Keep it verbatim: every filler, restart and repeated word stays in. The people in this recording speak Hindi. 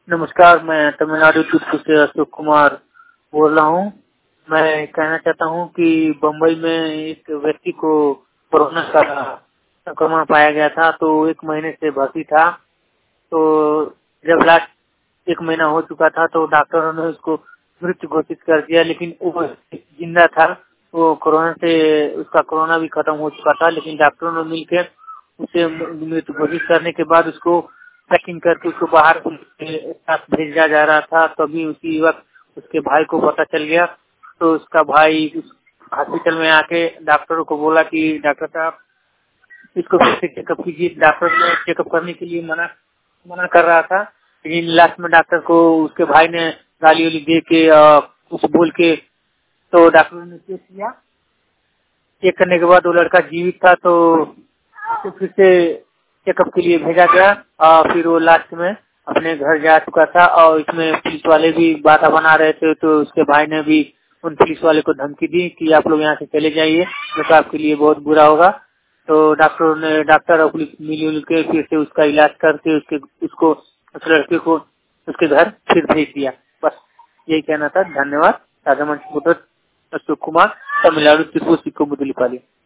नमस्कार, मैं तमिलनाडु त्रिपुर से अशोक कुमार बोल रहा हूँ। मैं कहना चाहता हूँ कि बम्बई में एक व्यक्ति को कोरोना का संक्रमण पाया गया था, तो एक महीने से भर्ती था। तो जब लास्ट एक महीना हो चुका था तो डॉक्टरों ने उसको मृत घोषित कर दिया, लेकिन वो जिंदा था। वो कोरोना से उसका कोरोना भी खत्म हो चुका था, लेकिन डॉक्टरों ने मिलकर उसे मृत घोषित करने के बाद उसको पैकिंग करके उसको बाहर के साथ भेजा जा रहा था। तभी उसी वक्त उसके भाई को पता चल गया। तो उसका भाई उस हॉस्पिटल में आके डॉक्टरों को बोला कि डॉक्टर साहब इसको फिर से चेकअप कीजिए। डॉक्टर ने चेकअप करने के लिए मना मना कर रहा था, लेकिन लास्ट में डॉक्टर को उसके भाई ने गाली वाली दे के अ, कुछ बोल के तो डॉक्टर ने चेक किया। चेक करने के बाद वो लड़का जीवित था, तो तो फिर से चेकअप के लिए भेजा गया। और फिर वो लास्ट में अपने घर जा चुका था। और इसमें पुलिस वाले भी बाधा बना रहे थे, तो उसके भाई ने भी उन पुलिस वाले को धमकी दी कि आप लोग यहाँ से चले जाइए, नहीं तो आपके लिए बहुत बुरा होगा। तो डॉक्टरों ने डॉक्टर और पुलिस मिलजुल के फिर से उसका इलाज करके उसके उसको उस लड़के को उसके घर फिर भेज दिया। बस यही कहना था। धन्यवाद। राजा मंच अशोक कुमार, तमिलनाडु त्रिपुर सिक्को मुदुलिपाली।